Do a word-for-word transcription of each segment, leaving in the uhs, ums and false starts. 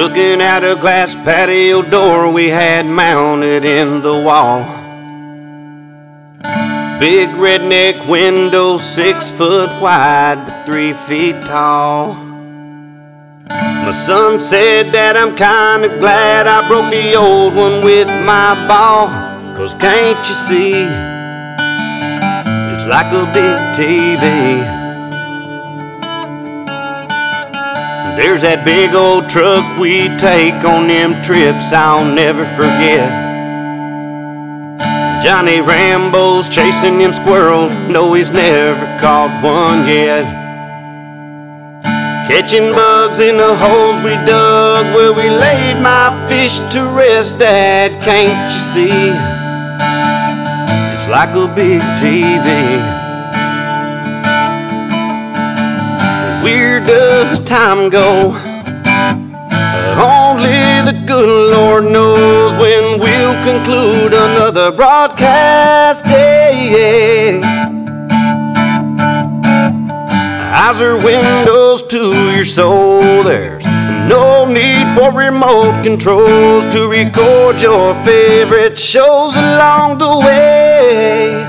looking out a glass patio door we had mounted in the wall. Big redneck windows, six foot wide but three feet tall. My son said, "Dad, I'm kinda glad I broke the old one with my ball, 'cause can't you see, it's like a big T V. There's that big old truck we take on them trips I'll never forget. Johnny Rambo's chasing them squirrels, no, he's never caught one yet. Catching bugs in the holes we dug where we laid my fish to rest. Dad, can't you see, it's like a big T V. Where does the time go? Only the good Lord knows when we'll conclude another broadcast day. Eyes are windows to your soul. There's no need for remote controls to record your favorite shows along the way.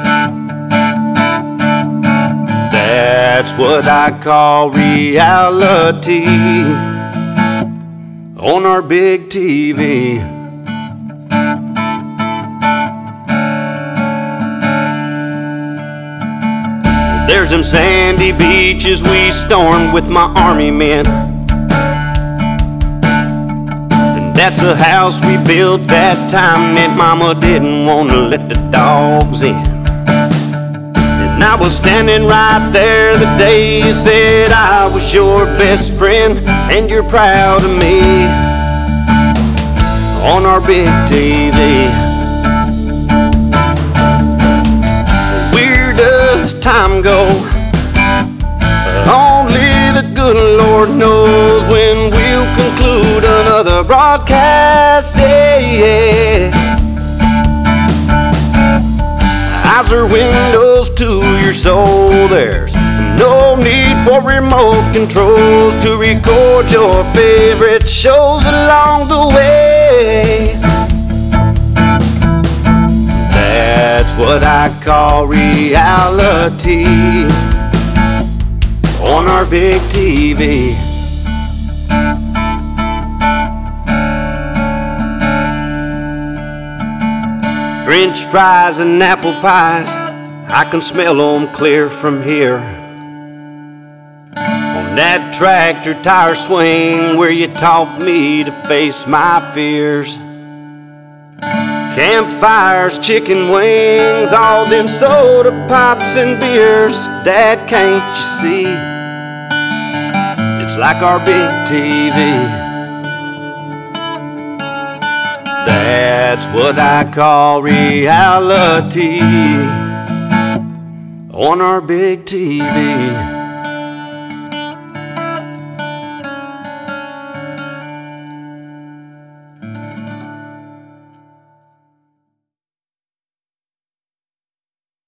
That's what I call reality on our big T V. There's them sandy beaches we stormed with my army men, and that's the house we built that time that Mama didn't want to let the dogs in. And I was standing right there the day you said I was your best friend, and you're proud of me on our big T V. Where does time go? Only the good Lord knows when we'll conclude another broadcast day. Eyes are windows to your soul. There's no need for remote controls to record your favorite shows along the way. That's what I call reality on our big T V. French fries and apple pies, I can smell them clear from here. On that tractor tire swing where you taught me to face my fears. Campfires, chicken wings, all them soda pops and beers. Dad, can't you see, it's like our big T V. That's what I call reality on our big T V.